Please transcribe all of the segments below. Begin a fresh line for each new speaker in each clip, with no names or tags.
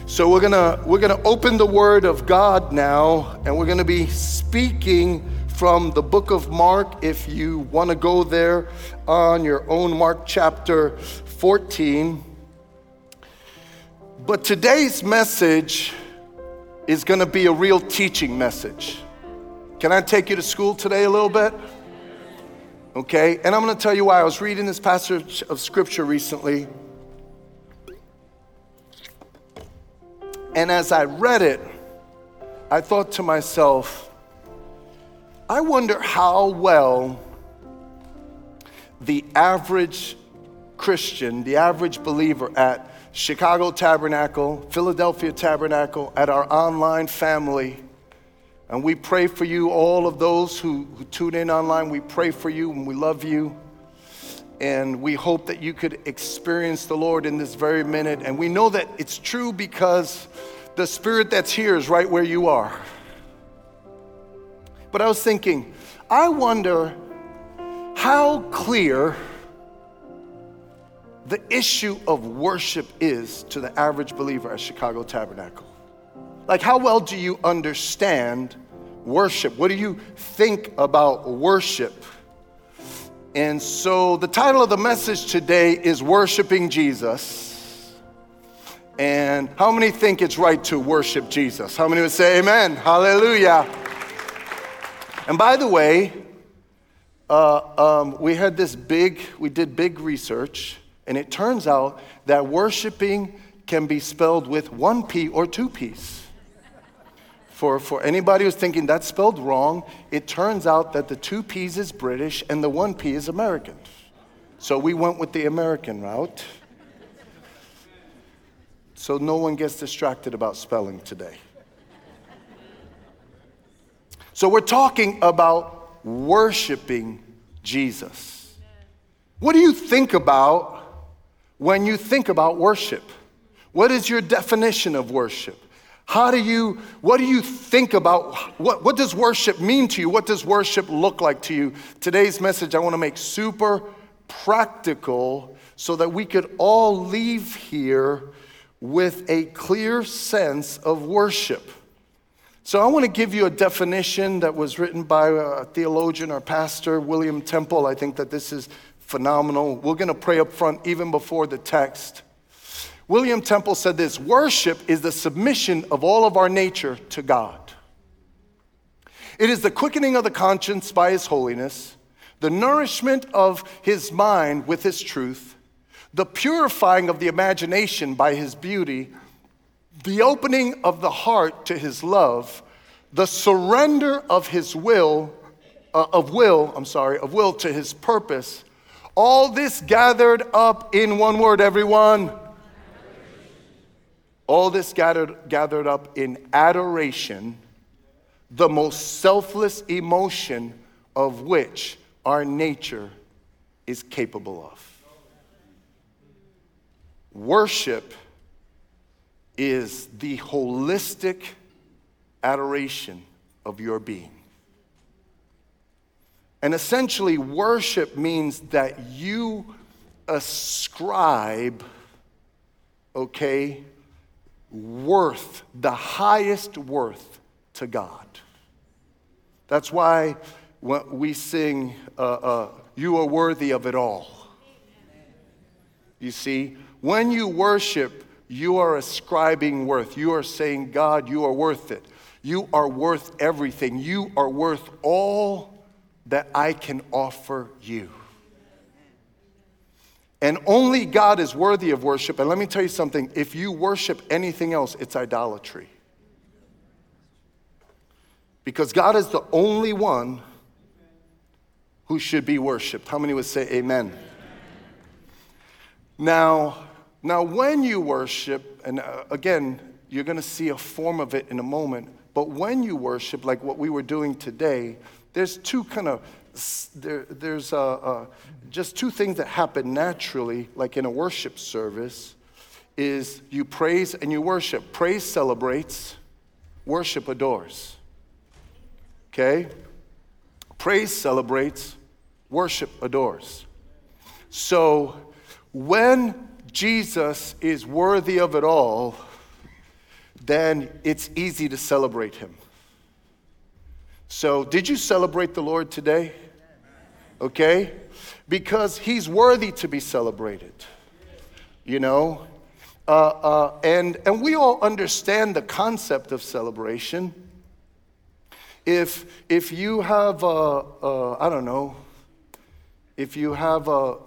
So we're gonna open the Word of God now, and we're gonna be speaking from the book of Mark. If you want to go there on your own, Mark chapter 14. But today's message is going to be a real teaching message. Can I take you to school today a little bit? Okay, and I'm going to tell you why. I was reading this passage of scripture recently, and as I read it, I thought to myself, I wonder how well the average Christian, the average believer at Chicago Tabernacle, Philadelphia Tabernacle, at our online family, and we pray for you, all of those who tune in online. We pray for you and we love you. And we hope that you could experience the Lord in this very minute. And we know that it's true because the Spirit that's here is right where you are. But I was thinking, I wonder how clear the issue of worship is to the average believer at Chicago Tabernacle. Like, how well do you understand worship? What do you think about worship? And so the title of the message today is Worshiping Jesus. And how many think it's right to worship Jesus? How many would say amen? Hallelujah. And by the way, we did big research, and it turns out that worshiping can be spelled with one P or two P's. For anybody who's thinking that's spelled wrong, it turns out that the two P's is British and the one P is American. So we went with the American route. So no one gets distracted about spelling today. So we're talking about worshiping Jesus. What do you think about when you think about worship? What is your definition of worship? What do you think about, what does worship mean to you? What does worship look like to you? Today's message I want to make super practical so that we could all leave here with a clear sense of worship. So I want to give you a definition that was written by a theologian or pastor, William Temple. I think that this is phenomenal. We're going to pray up front even before the text. William Temple said this: worship is the submission of all of our nature to God. It is the quickening of the conscience by His holiness, the nourishment of His mind with His truth, the purifying of the imagination by His beauty, the opening of the heart to His love, the surrender of His will to His purpose. All this gathered up in one word, everyone. All this gathered up in adoration, the most selfless emotion of which our nature is capable of. Worship is the holistic adoration of your being. And essentially, worship means that you ascribe, worth, the highest worth to God. That's why when we sing, you are worthy of it all. You see, when you worship, you are ascribing worth. You are saying, God, you are worth it. You are worth everything. You are worth all that I can offer you. And only God is worthy of worship. And let me tell you something. If you worship anything else, it's idolatry. Because God is the only one who should be worshiped. How many would say amen? Now when you worship, and again, you're going to see a form of it in a moment, but when you worship, like what we were doing today, there's two kind of just two things that happen naturally, like in a worship service, is you praise and you worship. Praise celebrates, worship adores. Okay? Praise celebrates, worship adores. So when Jesus is worthy of it all, then it's easy to celebrate him. So, did you celebrate the Lord today? Okay? Because he's worthy to be celebrated. You know? And we all understand the concept of celebration. If you have I don't know, if you have a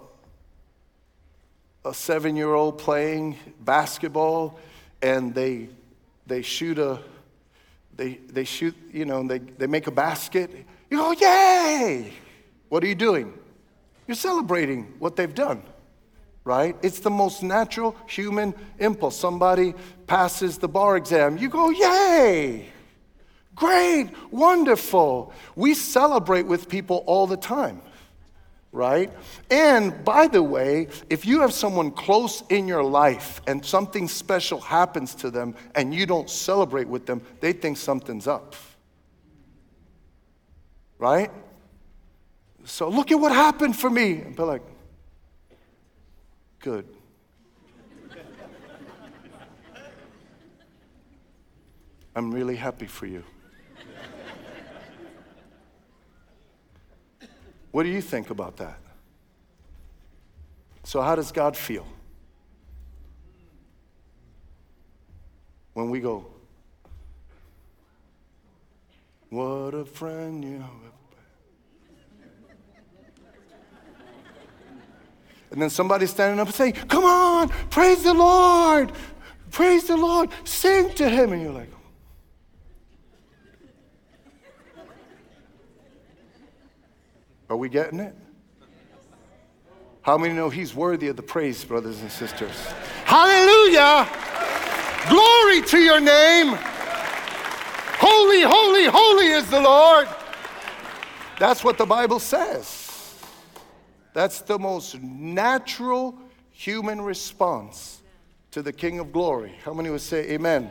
7-year-old playing basketball and they shoot, you know, they make a basket, you go, yay! What are you doing? You're celebrating what they've done, right? It's the most natural human impulse. Somebody passes the bar exam, you go, yay! Great, wonderful. We celebrate with people all the time, right? And by the way, if you have someone close in your life and something special happens to them and you don't celebrate with them, they think something's up, right? So look at what happened for me. And be like, good. I'm really happy for you. What do you think about that? So how does God feel when we go, what a friend you have? And then somebody's standing up and saying, come on, praise the Lord, sing to him. And you're like, are we getting it? How many know he's worthy of the praise, brothers and sisters? Hallelujah! Glory to your name! Holy, holy, holy is the Lord! That's what the Bible says. That's the most natural human response to the King of Glory. How many would say amen?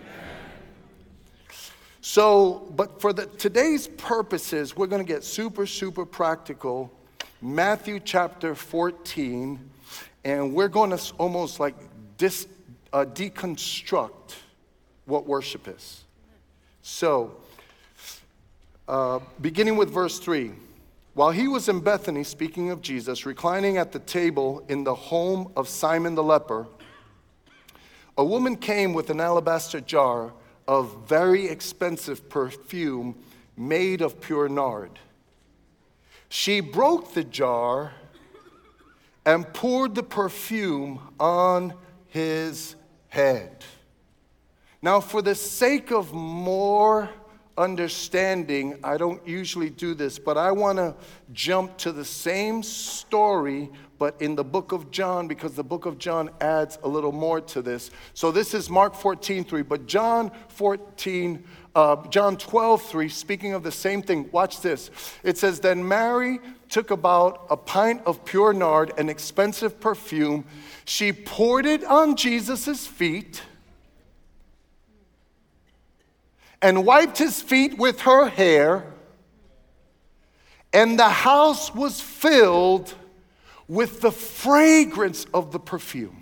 So, but for today's purposes, we're going to get super, super practical. Matthew chapter 14, and we're going to almost like deconstruct what worship is. So, beginning with verse 3. While he was in Bethany, speaking of Jesus, reclining at the table in the home of Simon the leper, a woman came with an alabaster jar of very expensive perfume made of pure nard. She broke the jar and poured the perfume on his head. Now, for the sake of more understanding, I don't usually do this, but I want to jump to the same story, but in the book of John, because the book of John adds a little more to this. So this is Mark 14:3, but John 12:3, speaking of the same thing, watch this. It says, then Mary took about a pint of pure nard, an expensive perfume. She poured it on Jesus' feet and wiped his feet with her hair, and the house was filled with the fragrance of the perfume.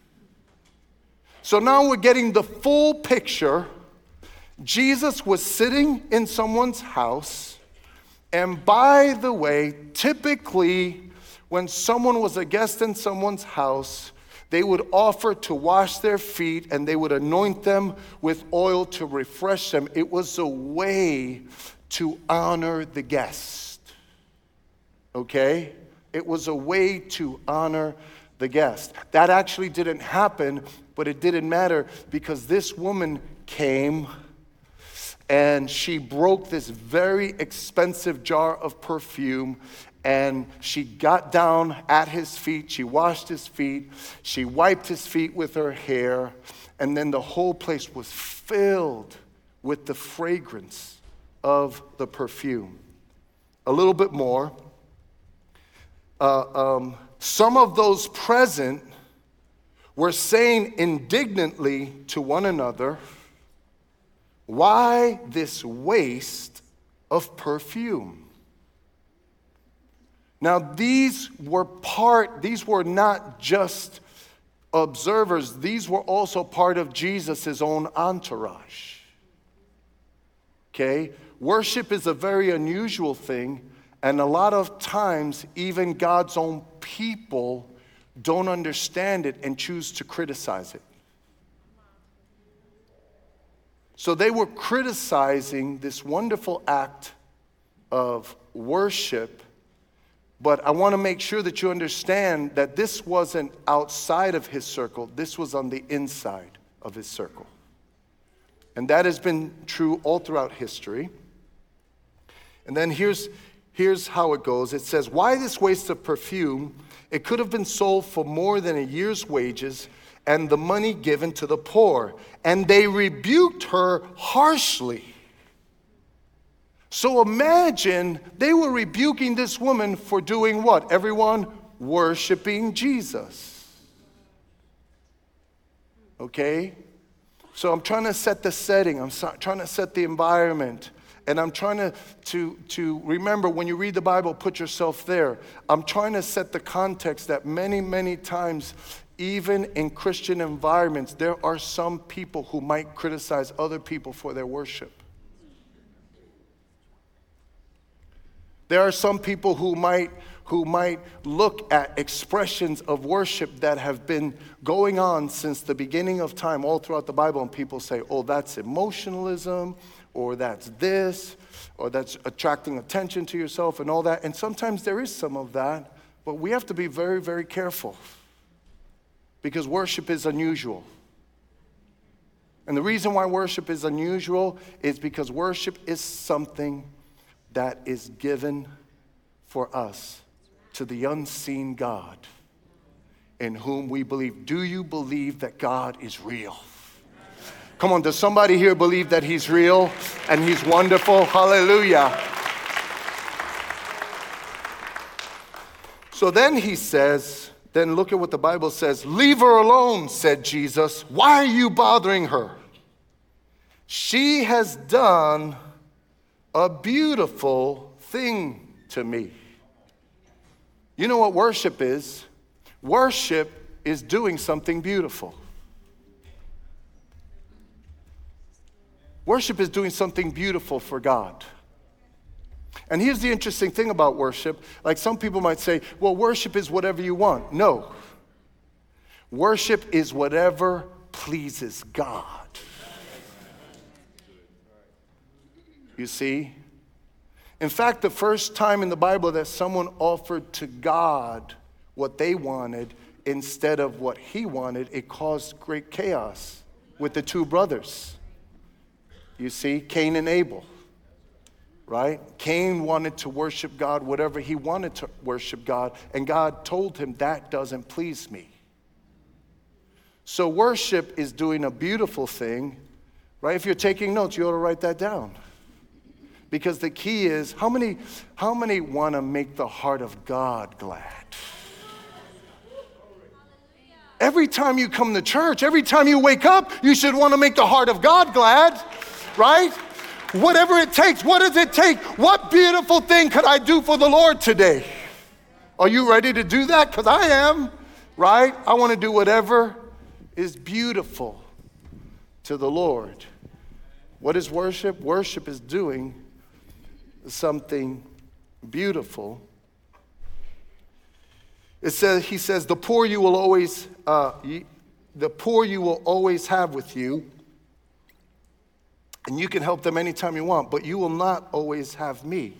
So now we're getting the full picture. Jesus was sitting in someone's house, and by the way, typically when someone was a guest in someone's house, they would offer to wash their feet and they would anoint them with oil to refresh them. It was a way to honor the guest. Okay? It was a way to honor the guest. That actually didn't happen, but it didn't matter because this woman came and she broke this very expensive jar of perfume. And she got down at his feet, she washed his feet, she wiped his feet with her hair, and then the whole place was filled with the fragrance of the perfume. A little bit more. Some of those present were saying indignantly to one another, why this waste of perfume? Now, these were not just observers, these were also part of Jesus' own entourage. Okay? Worship is a very unusual thing, and a lot of times, even God's own people don't understand it and choose to criticize it. So they were criticizing this wonderful act of worship, but I want to make sure that you understand that this wasn't outside of his circle, this was on the inside of his circle. And that has been true all throughout history. And then here's how it goes. It says, why this waste of perfume? It could have been sold for more than a year's wages and the money given to the poor. And they rebuked her harshly. So imagine they were rebuking this woman for doing what? Everyone worshiping Jesus. Okay? So I'm trying to set the setting. I'm trying to set the environment. And I'm trying to remember, when you read the Bible, put yourself there. I'm trying to set the context that many, many times, even in Christian environments, there are some people who might criticize other people for their worship. There are some people who might look at expressions of worship that have been going on since the beginning of time, all throughout the Bible, and people say, oh, that's emotionalism, or that's this, or that's attracting attention to yourself and all that. And sometimes there is some of that, but we have to be very, very careful because worship is unusual. And the reason why worship is unusual is because worship is something that is given for us to the unseen God in whom we believe. Do you believe that God is real? Come on, does somebody here believe that he's real and he's wonderful? Hallelujah. So then he says, then look at what the Bible says. Leave her alone, said Jesus. Why are you bothering her? She has done a beautiful thing to me. You know what worship is? Worship is doing something beautiful. Worship is doing something beautiful for God. And here's the interesting thing about worship. Like some people might say, well, worship is whatever you want. No. Worship is whatever pleases God. You see? In fact, the first time in the Bible that someone offered to God what they wanted instead of what he wanted, it caused great chaos with the two brothers. You see, Cain and Abel, right? Cain wanted to worship God, whatever he wanted to worship God, and God told him, that doesn't please me. So worship is doing a beautiful thing, right? If you're taking notes, you ought to write that down. Because the key is, how many want to make the heart of God glad? Every time you come to church, every time you wake up, you should want to make the heart of God glad, right? Whatever it takes, what does it take? What beautiful thing could I do for the Lord today? Are you ready to do that? Because I am, right? I want to do whatever is beautiful to the Lord. What is worship? Worship is doing something beautiful. He says, the poor you will always have with you, and you can help them anytime you want, but you will not always have me.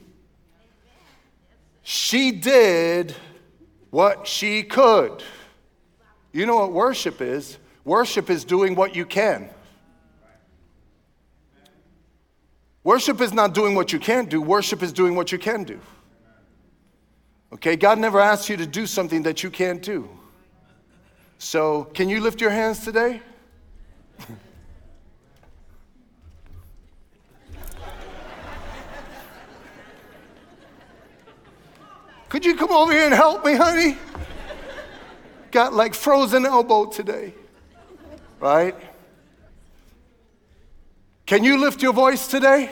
She did what she could. You know what worship is? Worship is doing what you can. Worship is not doing what you can't do. Worship is doing what you can do. Okay, God never asked you to do something that you can't do. So, can you lift your hands today? Could you come over here and help me, honey? Got like frozen elbow today, right? Can you lift your voice today?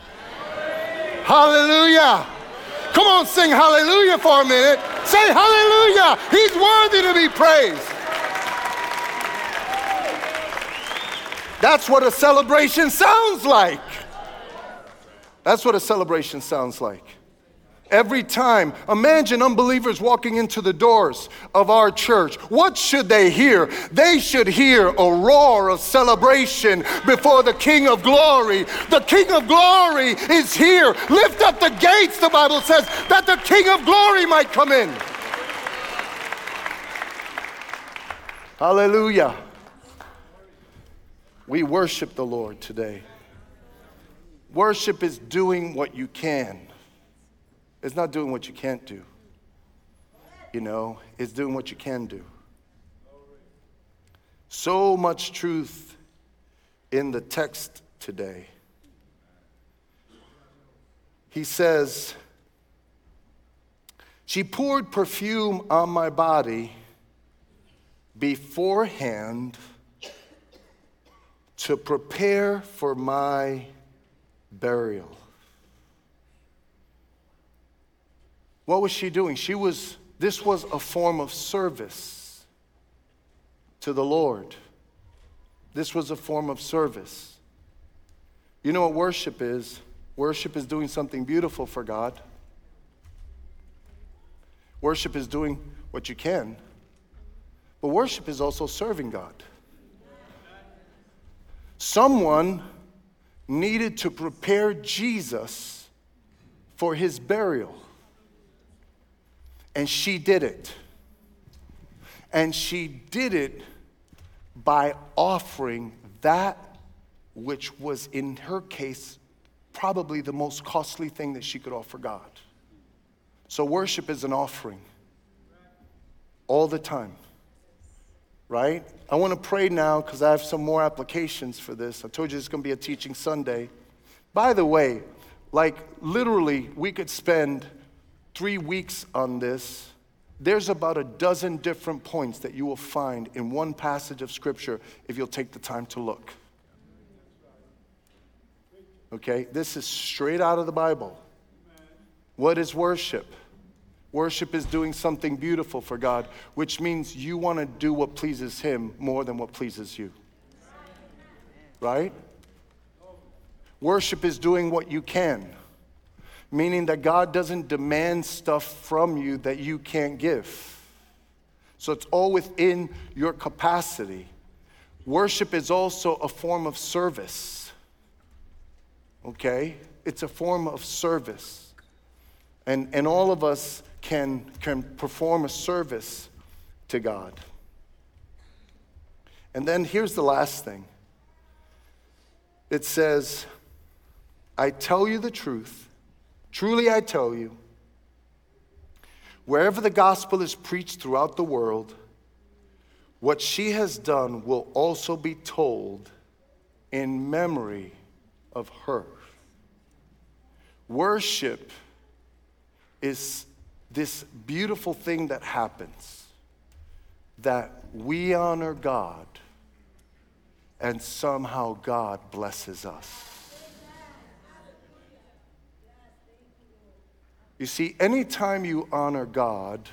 Hallelujah. Come on, sing hallelujah for a minute. Say hallelujah. He's worthy to be praised. That's what a celebration sounds like. That's what a celebration sounds like. Every time, imagine unbelievers walking into the doors of our church. What should they hear? They should hear a roar of celebration before the King of Glory. The King of Glory is here. Lift up the gates, the Bible says, that the King of Glory might come in. Hallelujah. We worship the Lord today. Worship is doing what you can. It's not doing what you can't do. You know, it's doing what you can do. So much truth in the text today. He says, she poured perfume on my body beforehand to prepare for my burial. What was she doing? This was a form of service to the Lord. This was a form of service. You know what worship is? Worship is doing something beautiful for God. Worship is doing what you can. But worship is also serving God. Someone needed to prepare Jesus for his burial. And she did it. And she did it by offering that which was, in her case, probably the most costly thing that she could offer God. So worship is an offering all the time, right? I want to pray now because I have some more applications for this. I told you it's going to be a teaching Sunday. By the way, like literally we could spend 3 weeks on this. There's about a dozen different points that you will find in one passage of Scripture if you'll take the time to look. Okay, this is straight out of the Bible. What is worship? Worship is doing something beautiful for God, which means you want to do what pleases Him more than what pleases you. Right? Worship is doing what you can. Meaning that God doesn't demand stuff from you that you can't give. So it's all within your capacity. Worship is also a form of service. Okay? It's a form of service. And all of us can perform a service to God. And then here's the last thing. It says, I tell you the truth. Truly I tell you, wherever the gospel is preached throughout the world, what she has done will also be told in memory of her. Worship is this beautiful thing that happens, that we honor God and somehow God blesses us. You see, anytime you honor God,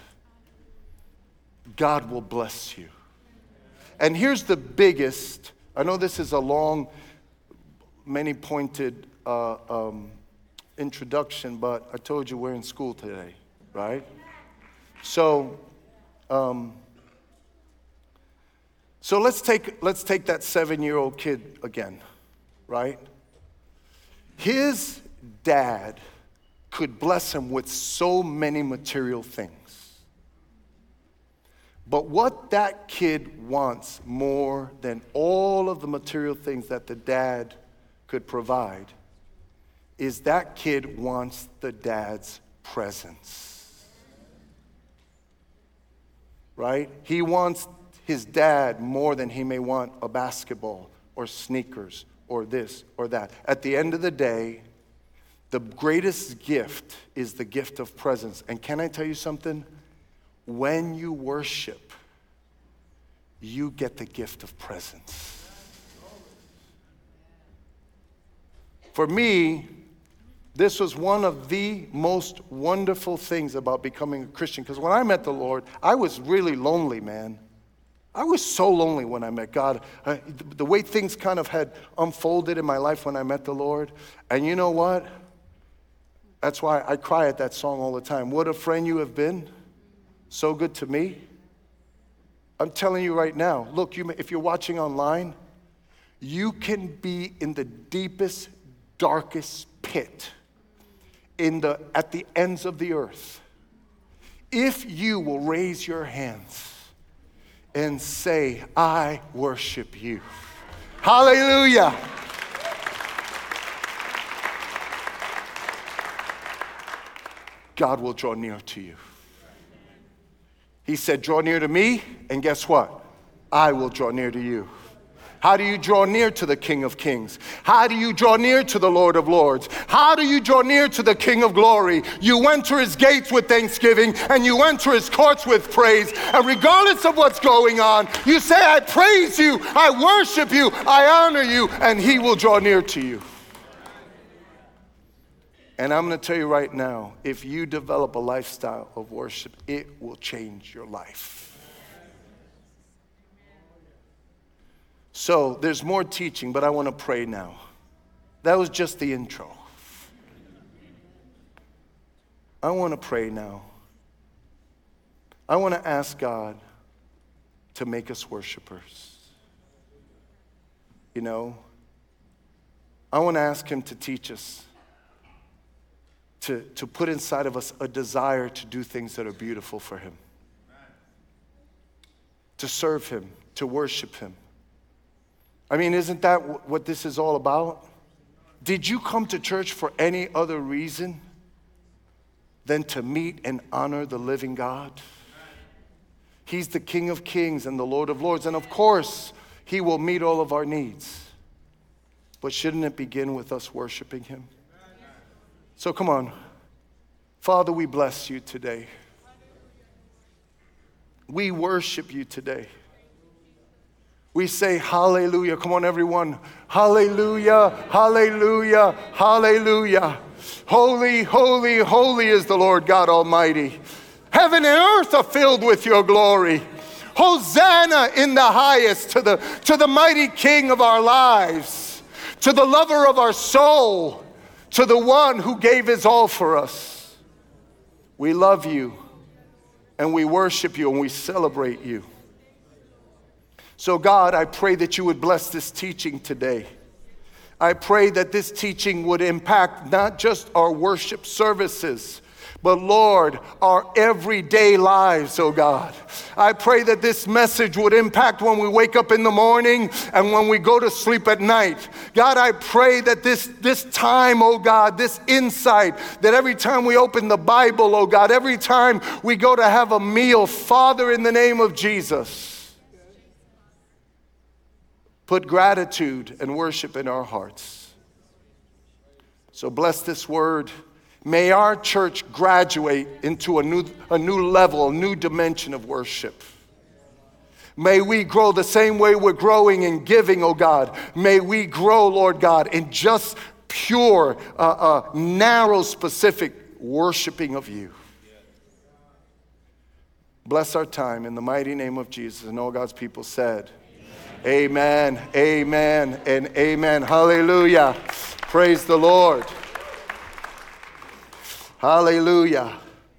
God will bless you. And here's the biggest, I know this is a long, many-pointed introduction, but I told you we're in school today, right? So let's take that 7-year-old kid again, right? His dad could bless him with so many material things. But what that kid wants more than all of the material things that the dad could provide is that kid wants the dad's presence. Right? He wants his dad more than he may want a basketball or sneakers or this or that. At the end of the day, the greatest gift is the gift of presence. And can I tell you something? When you worship, you get the gift of presence. For me, this was one of the most wonderful things about becoming a Christian. Because when I met the Lord, I was really lonely, man. I was so lonely when I met God. The way things kind of had unfolded in my life when I met the Lord. And you know what? That's why I cry at that song all the time. What a friend you have been. So good to me. I'm telling you right now, look, if you're watching online, you can be in the deepest, darkest pit at the ends of the earth. If you will raise your hands and say, I worship you. Hallelujah. God will draw near to you. He said, draw near to me, and guess what? I will draw near to you. How do you draw near to the King of Kings? How do you draw near to the Lord of Lords? How do you draw near to the King of Glory? You enter his gates with thanksgiving and you enter his courts with praise. And regardless of what's going on, you say, I praise you, I worship you, I honor you, and he will draw near to you. And I'm going to tell you right now, if you develop a lifestyle of worship, it will change your life. So there's more teaching, but I want to pray now. That was just the intro. I want to pray now. I want to ask God to make us worshipers. You know, I want to ask him to teach us, to put inside of us a desire to do things that are beautiful for him, to serve him, to worship him. I mean, isn't that what this is all about? Did you come to church for any other reason than to meet and honor the living God? He's the King of Kings and the Lord of Lords, and of course, he will meet all of our needs. But shouldn't it begin with us worshiping him? So come on. Father, we bless you today. We worship you today. We say hallelujah. Come on, everyone. Hallelujah, hallelujah, hallelujah. Holy, holy, holy is the Lord God Almighty. Heaven and earth are filled with your glory. Hosanna in the highest to the mighty King of our lives, to the lover of our soul, to the one who gave his all for us. We love you and we worship you and we celebrate you. So God, I pray that you would bless this teaching today. I pray that this teaching would impact not just our worship services, but Lord, our everyday lives, oh God. I pray that this message would impact when we wake up in the morning and when we go to sleep at night. God, I pray that this time, oh God, this insight, that every time we open the Bible, oh God, every time we go to have a meal, Father, in the name of Jesus, put gratitude and worship in our hearts. So bless this word. May our church graduate into a new level, a new dimension of worship. May we grow the same way we're growing in giving, oh God. May we grow, Lord God, in just pure, narrow, specific worshiping of you. Bless our time in the mighty name of Jesus. And all God's people said, amen, amen, and amen. Hallelujah. Praise the Lord. Hallelujah.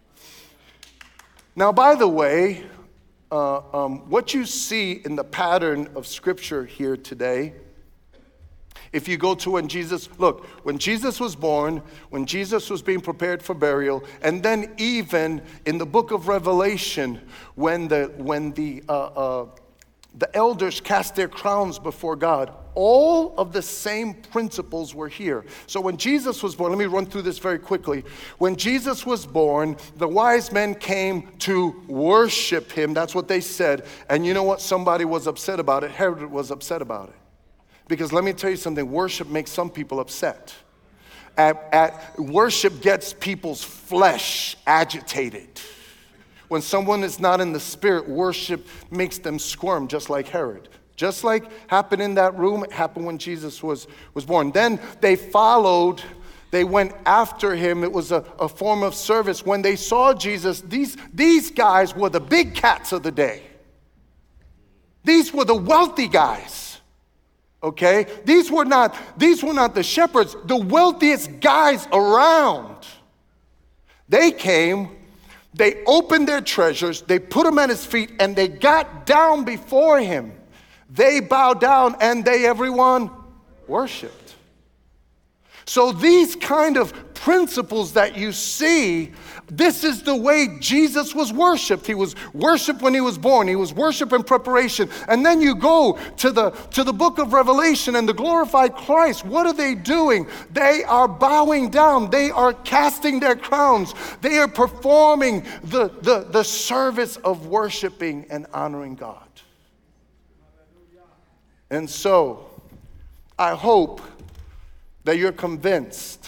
Now, by the way, what you see in the pattern of Scripture here today, if you go to when Jesus was born, when Jesus was being prepared for burial, and then even in the book of Revelation, when the elders cast their crowns before God, all of the same principles were here. So when Jesus was born, let me run through this very quickly. When Jesus was born, the wise men came to worship him. That's what they said. And you know what? Somebody was upset about it. Herod was upset about it. Because let me tell you something, worship makes some people upset. Worship gets people's flesh agitated. When someone is not in the spirit, worship makes them squirm, just like Herod. Just like happened in that room, it happened when Jesus was born. Then they went after him. It was a form of service. When they saw Jesus, these guys were the big cats of the day. These were the wealthy guys. Okay? These were not the shepherds, the wealthiest guys around. They came, they opened their treasures, they put them at his feet, and they got down before him. They bowed down and everyone worshiped. So these kind of principles that you see, this is the way Jesus was worshiped. He was worshiped when he was born. He was worshiped in preparation. And then you go to the book of Revelation and the glorified Christ. What are they doing? They are bowing down. They are casting their crowns. They are performing the service of worshiping and honoring God. And so, I hope that you're convinced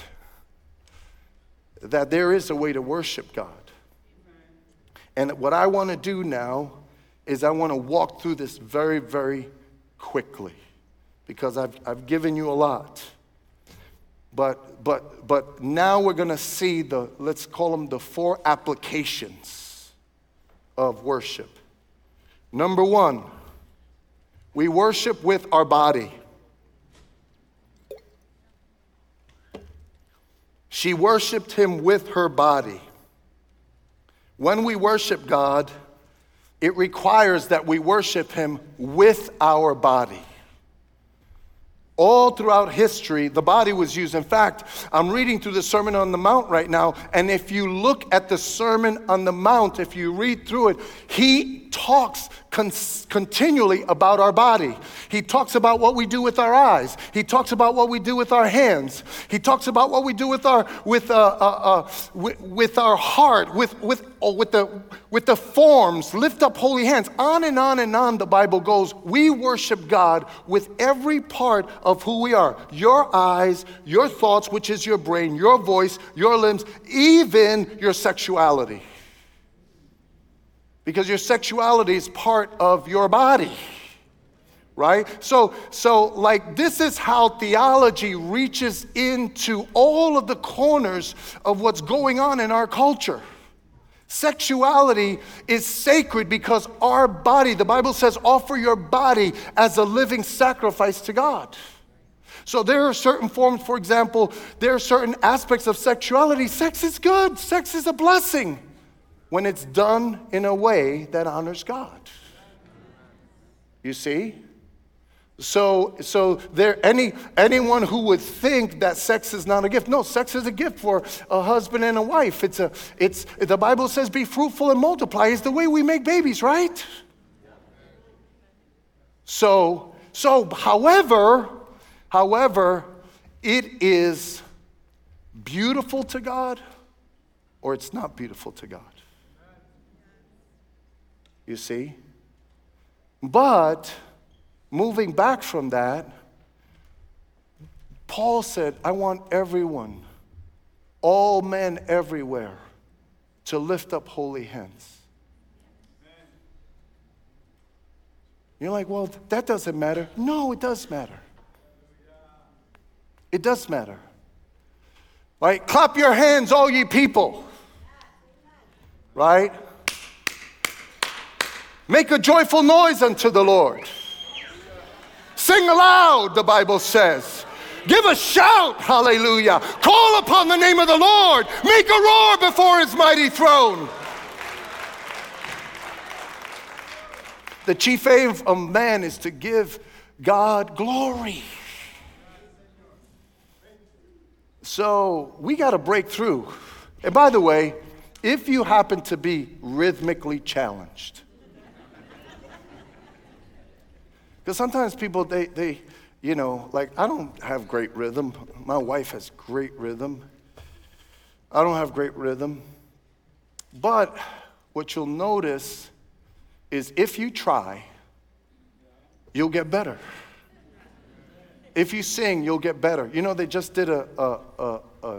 that there is a way to worship God. And what I want to do now is I want to walk through this very, very quickly, because I've given you a lot. But now we're going to see let's call them the 4 applications of worship. Number 1, we worship with our body. She worshiped him with her body. When we worship God, it requires that we worship him with our body. All throughout history, the body was used. In fact, I'm reading through the Sermon on the Mount right now, and if you look at the Sermon on the Mount, if you read through it, he talks continually about our body. He talks about what we do with our eyes. He talks about what we do with our hands. He talks about what we do with our heart, with the forms. Lift up holy hands. On and on and on. The Bible goes. We worship God with every part of who we are. Your eyes, your thoughts, which is your brain, your voice, your limbs, even your sexuality. Because your sexuality is part of your body, right? So like this is how theology reaches into all of the corners of what's going on in our culture. Sexuality is sacred because our body, the Bible says, offer your body as a living sacrifice to God. So there are certain forms, for example, there are certain aspects of sexuality. Sex is good. Sex is a blessing when it's done in a way that honors God. You see? So anyone who would think that sex is not a gift, no, sex is a gift for a husband and a wife. The Bible says, be fruitful and multiply. It's the way we make babies, right? So however, it is beautiful to God or it's not beautiful to God. You see? But moving back from that, Paul said, I want everyone, all men everywhere, to lift up holy hands. You're like, well, that doesn't matter. No, it does matter. It does matter. Right? Clap your hands, all ye people. Right? Make a joyful noise unto the Lord. Sing aloud, the Bible says. Give a shout, hallelujah. Call upon the name of the Lord. Make a roar before his mighty throne. The chief aim of man is to give God glory. So we got to break through. And by the way, if you happen to be rhythmically challenged, because sometimes people, they, you know, like I don't have great rhythm. My wife has great rhythm. I don't have great rhythm. But what you'll notice is if you try, you'll get better. If you sing, you'll get better. You know, they just did a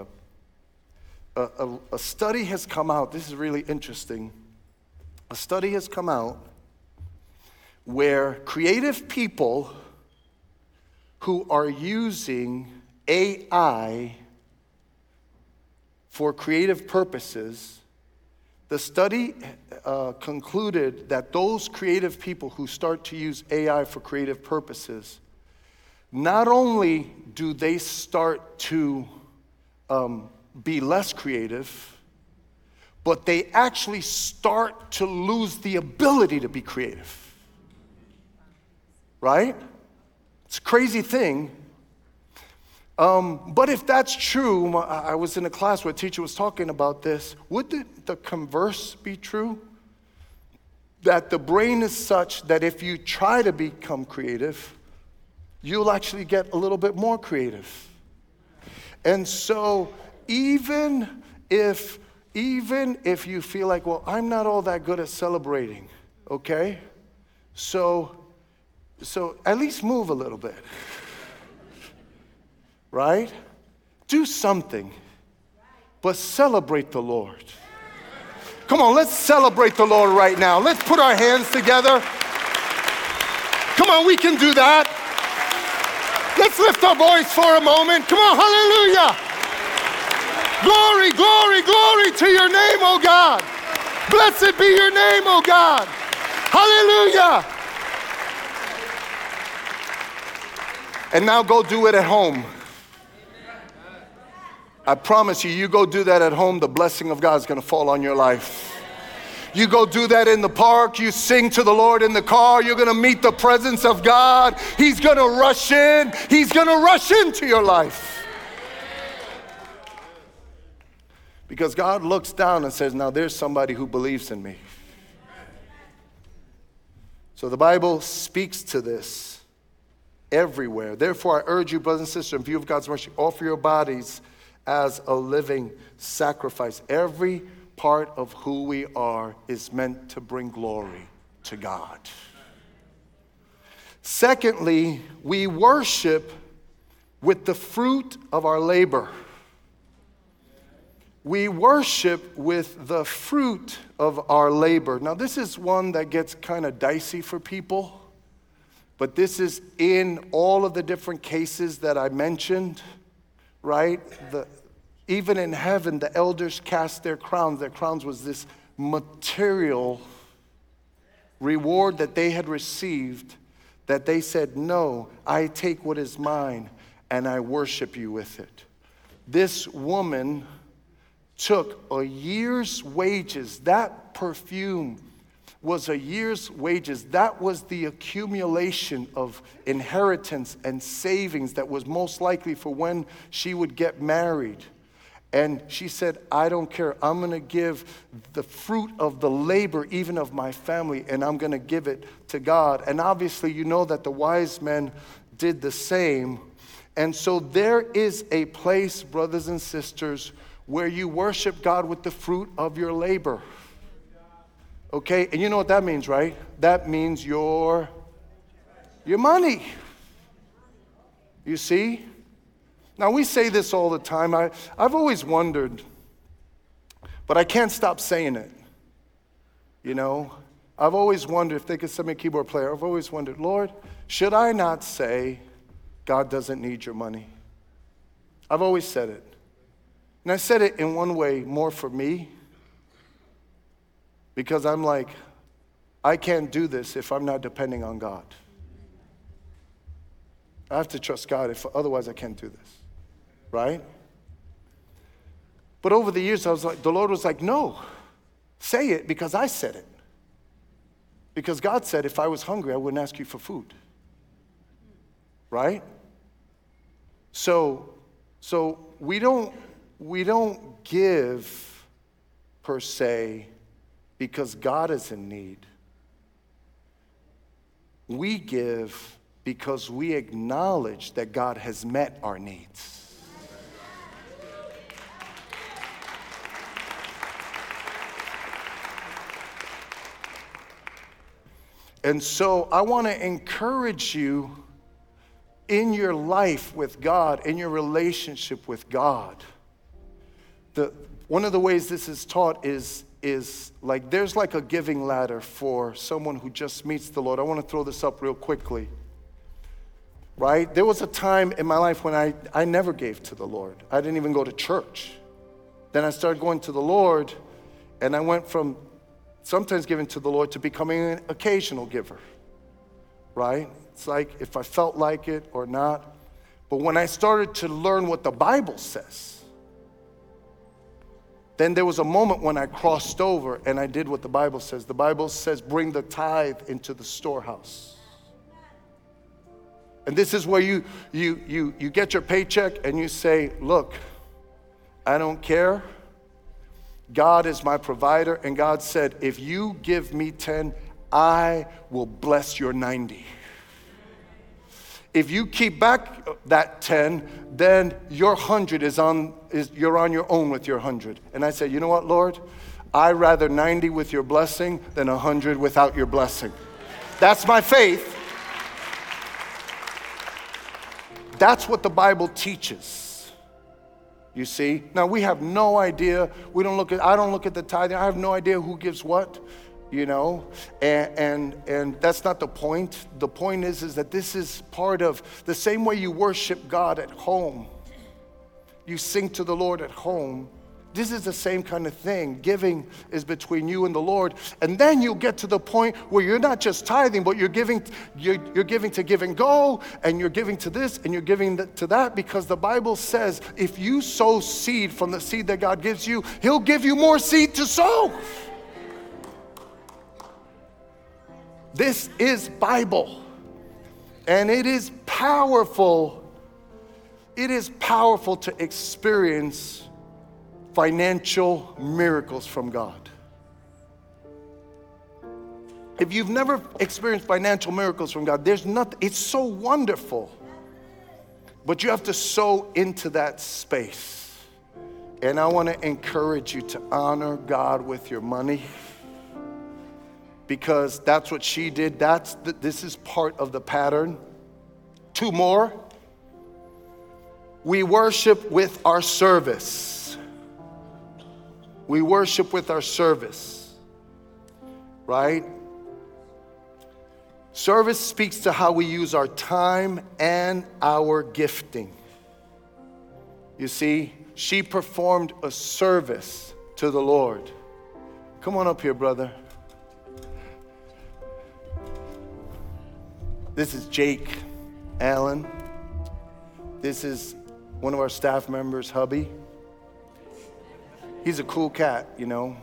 study has come out. This is really interesting. A study has come out where creative people who are using AI for creative purposes, The study concluded that those creative people who start to use AI for creative purposes, not only do they start to be less creative, but they actually start to lose the ability to be creative. Right? It's a crazy thing. But if that's true, I was in a class where a teacher was talking about this. Would the converse be true? That the brain is such that if you try to become creative, you'll actually get a little bit more creative. And so even if you feel like, well, I'm not all that good at celebrating, okay? So at least move a little bit. Right? Do something, but celebrate the Lord. Come on, let's celebrate the Lord right now. Let's put our hands together. Come on, we can do that. Let's lift our voice for a moment. Come on, hallelujah. Glory, glory, glory to your name, oh God. Blessed be your name, oh God. Hallelujah. And now go do it at home. I promise you, you go do that at home, the blessing of God is going to fall on your life. You go do that in the park, you sing to the Lord in the car, you're going to meet the presence of God. He's going to rush in. He's going to rush into your life. Because God looks down and says, now there's somebody who believes in me. So the Bible speaks to this everywhere. Therefore, I urge you, brothers and sisters, in view of God's mercy, offer your bodies as a living sacrifice. Every part of who we are is meant to bring glory to God. Secondly, we worship with the fruit of our labor. We worship with the fruit of our labor. Now, this is one that gets kind of dicey for people, but this is in all of the different cases that I mentioned. Right? Even in heaven, the elders cast their crowns. Their crowns was this material reward that they had received, that they said, no, I take what is mine and I worship you with it. This woman took a year's wages. That perfume was a year's wages. That was the accumulation of inheritance and savings that was most likely for when she would get married. And she said, I don't care. I'm going to give the fruit of the labor, even of my family, and I'm going to give it to God. And obviously, you know that the wise men did the same. And so there is a place, brothers and sisters, where you worship God with the fruit of your labor. Okay, and you know what that means, right? That means your money. You see? Now, we say this all the time. I've always wondered, but I can't stop saying it. You know? I've always wondered, if they could send me a keyboard player, I've always wondered, Lord, should I not say God doesn't need your money? I've always said it. And I said it in one way more for me, because I'm like, I can't do this if I'm not depending on God. I have to trust God, otherwise I can't do this, right? But over the years, the Lord was like, no, say it because I said it. Because God said, if I was hungry, I wouldn't ask you for food, right? So we don't give per se because God is in need. We give because we acknowledge that God has met our needs. And so I want to encourage you in your life with God, in your relationship with God. One of the ways this is taught is like there's like a giving ladder for someone who just meets the Lord. I want to throw this up real quickly. Right? There was a time in my life when I never gave to the Lord. I didn't even go to church. Then I started going to the Lord, And I went from sometimes giving to the Lord to becoming an occasional giver, right? It's like if I felt like it or not. But when I started to learn what the Bible says, then there was a moment when I crossed over and I did what the Bible says. The Bible says, bring the tithe into the storehouse. And this is where you get your paycheck and you say, look, I don't care. God is my provider. And God said, if you give me 10, I will bless your 90. If you keep back that 10, then your 100 you're on your own with your 100. And I said, you know what, Lord? I'd rather 90 with your blessing than 100 without your blessing. That's my faith. That's what the Bible teaches. You see? Now we have no idea. I don't look at the tithing. I have no idea who gives what. You know, and that's not the point. The point is that this is part of the same way you worship God at home. You sing to the Lord at home. This is the same kind of thing. Giving is between you and the Lord. And then you'll get to the point where you're not just tithing, but you're giving to Give and Go, and you're giving to this, and you're giving to that, because the Bible says if you sow seed from the seed that God gives you, He'll give you more seed to sow. This is Bible, and it is powerful. It is powerful to experience financial miracles from God. If you've never experienced financial miracles from God, there's nothing. It's so wonderful, but you have to sow into that space. And I want to encourage you to honor God with your money. Because that's what she did. This is part of the pattern. Two more. We worship with our service. We worship with our service. Right? Service speaks to how we use our time and our gifting. You see, she performed a service to the Lord. Come on up here, brother. This is Jake Allen. This is one of our staff members, hubby. He's a cool cat, you know.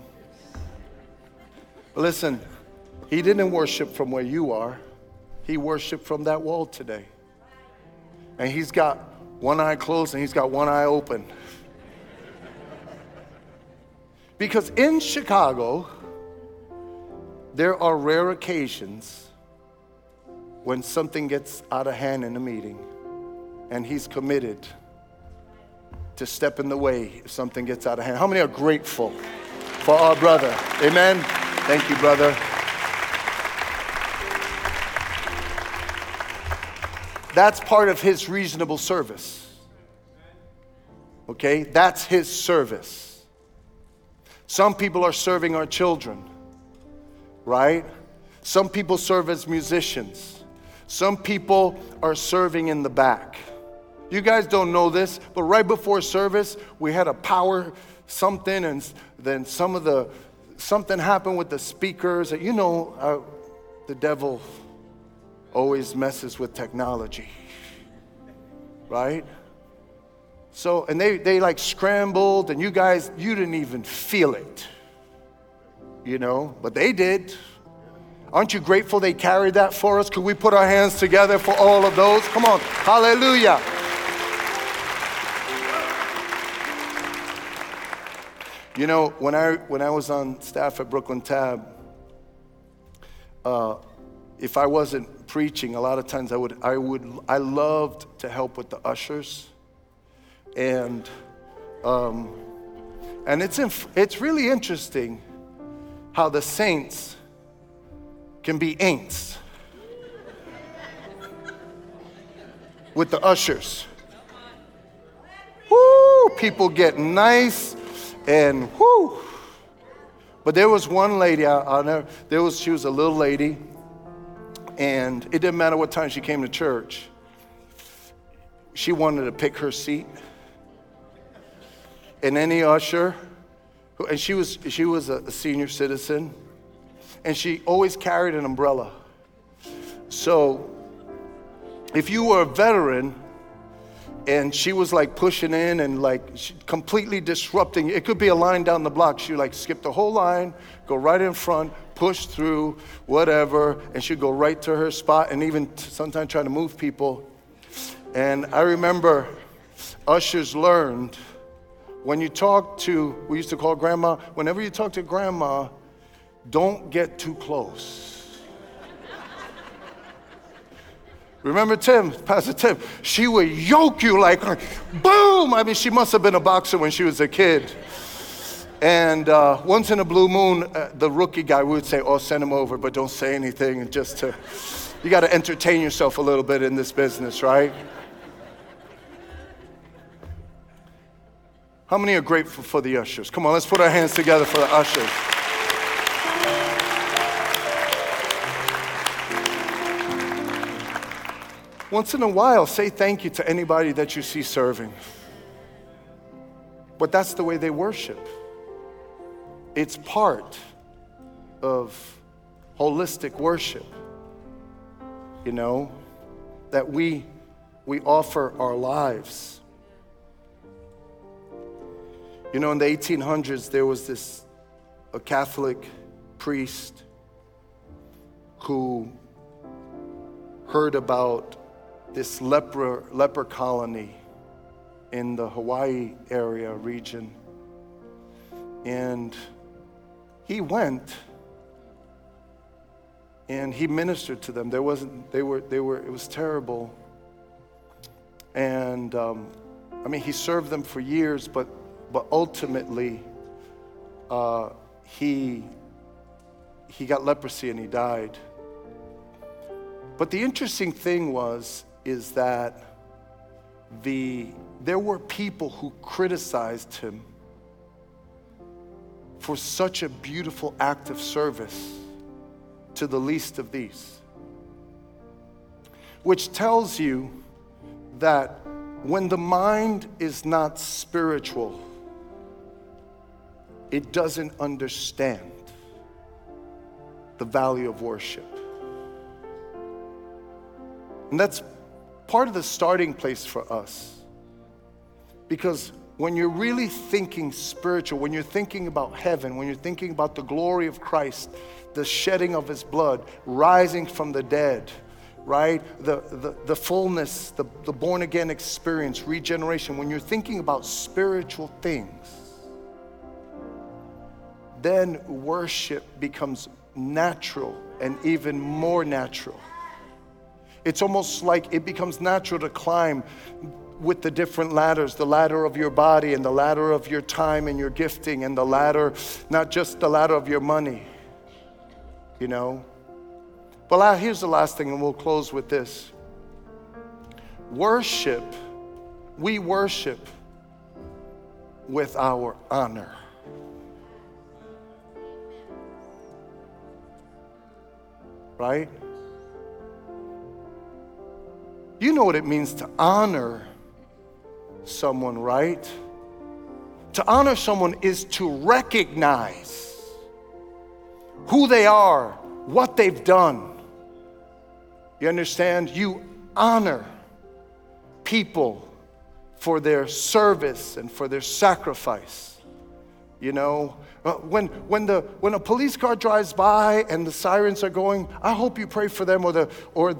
But listen, he didn't worship from where you are. He worshiped from that wall today. And he's got one eye closed and he's got one eye open. Because in Chicago, there are rare occasions when something gets out of hand in a meeting, and he's committed to step in the way if something gets out of hand. How many are grateful for our brother? Amen? Thank you, brother. That's part of his reasonable service. Okay? That's his service. Some people are serving our children, right? Some people serve as musicians. Some people are serving in the back. You guys don't know this, but right before service, we had a power something, and then something happened with the speakers. You know, the devil always messes with technology, right? So, and they like scrambled, and you didn't even feel it, you know, but they did. Aren't you grateful they carried that for us? Could we put our hands together for all of those? Come on, hallelujah. You know, when I was on staff at Brooklyn Tab, if I wasn't preaching, a lot of times I loved to help with the ushers, and it's really interesting how the saints can be ain'ts with the ushers. Woo, people get nice and whoo. But there was one lady, she was a little lady, and it didn't matter what time she came to church. She wanted to pick her seat. And any usher And she was a senior citizen, and she always carried an umbrella. So if you were a veteran and she was like pushing in and like completely disrupting, it could be a line down the block. She'd like skip the whole line, go right in front, push through, whatever, and she'd go right to her spot and even sometimes try to move people. And I remember ushers learned, when you talk to, we used to call grandma, whenever you talk to grandma, don't get too close. Remember Tim, Pastor Tim? She would yoke you like, boom! I mean, she must have been a boxer when she was a kid. And once in a blue moon, the rookie guy would say, oh, send him over, but don't say anything. And just to, you got to entertain yourself a little bit in this business, right? How many are grateful for the ushers? Come on, let's put our hands together for the ushers. Once in a while, say thank you to anybody that you see serving. But that's the way they worship. It's part of holistic worship, you know, that we offer our lives. You know, in the 1800s, there was a Catholic priest who heard about this leper colony in the Hawaii area region. And he went and he ministered to them. It was terrible. And I mean, he served them for years, but ultimately he got leprosy and he died. But the interesting thing is that there were people who criticized him for such a beautiful act of service to the least of these, which tells you that when the mind is not spiritual, it doesn't understand the value of worship. And that's part of the starting place for us. Because when you're really thinking spiritual, when you're thinking about heaven, when you're thinking about the glory of Christ, the shedding of his blood, rising from the dead, right? The fullness, the born again experience, regeneration, when you're thinking about spiritual things, then worship becomes natural and even more natural. It's almost like it becomes natural to climb with the different ladders, the ladder of your body and the ladder of your time and your gifting and the ladder, not just the ladder of your money, you know. But here's the last thing and we'll close with this. We worship with our honor. Right? You know what it means to honor someone, right? To honor someone is to recognize who they are, what they've done. You understand? You honor people for their service and for their sacrifice. You know, when a police car drives by and the sirens are going, I hope you pray for them, or the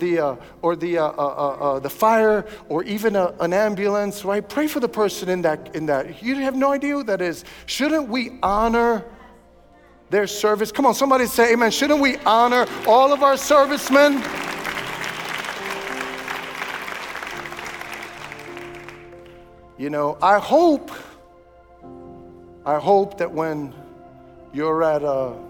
fire, or even an ambulance, right? Pray for the person in that. You have no idea who that is. Shouldn't we honor their service? Come on, somebody say amen. Shouldn't we honor all of our servicemen? You know, I hope that when you're at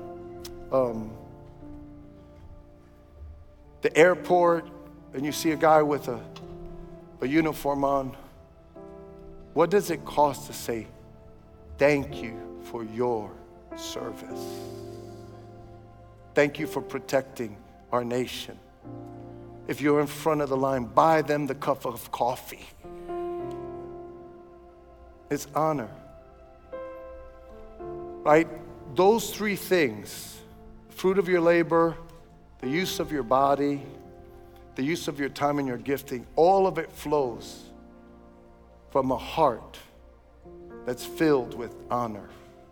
the airport and you see a guy with a uniform on, what does it cost to say, thank you for your service? Thank you for protecting our nation. If you're in front of the line, buy them the cup of coffee. It's honor. right? Those three things, fruit of your labor, the use of your body, the use of your time and your gifting, all of it flows from a heart that's filled with honor.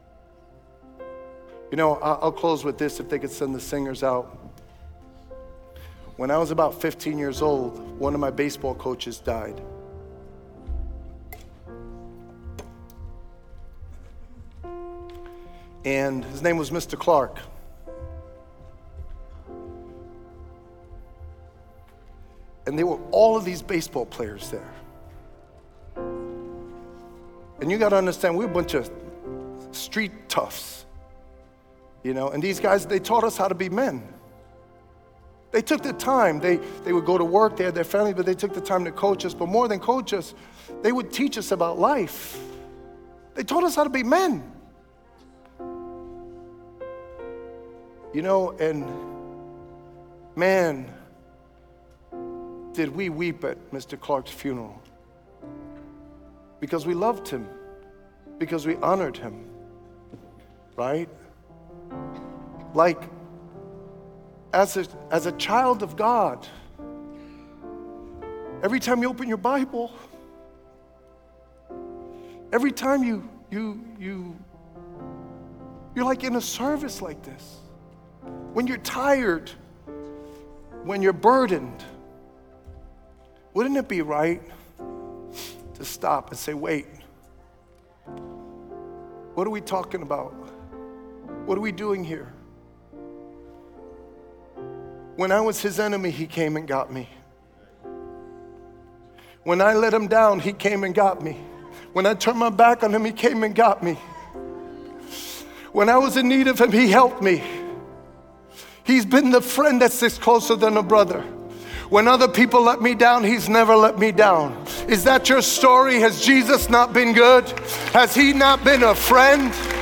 You know, I'll close with this if they could send the singers out. When I was about 15 years old, one of my baseball coaches died. And his name was Mr. Clark. And there were all of these baseball players there. And you got to understand, we're a bunch of street toughs, you know. And these guys, they taught us how to be men. They took the time. They would go to work, they had their families, but they took the time to coach us. But more than coach us, they would teach us about life. They taught us how to be men. You know, and man, did we weep at Mr. Clark's funeral. Because we loved him, because we honored him, right? Like, as a child of God, every time you open your Bible, every time you're like in a service like this, when you're tired, when you're burdened, wouldn't it be right to stop and say, wait, what are we talking about? What are we doing here? When I was his enemy, he came and got me. When I let him down, he came and got me. When I turned my back on him, he came and got me. When I was in need of him, he helped me. He's been the friend that sticks closer than a brother. When other people let me down, he's never let me down. Is that your story? Has Jesus not been good? Has he not been a friend?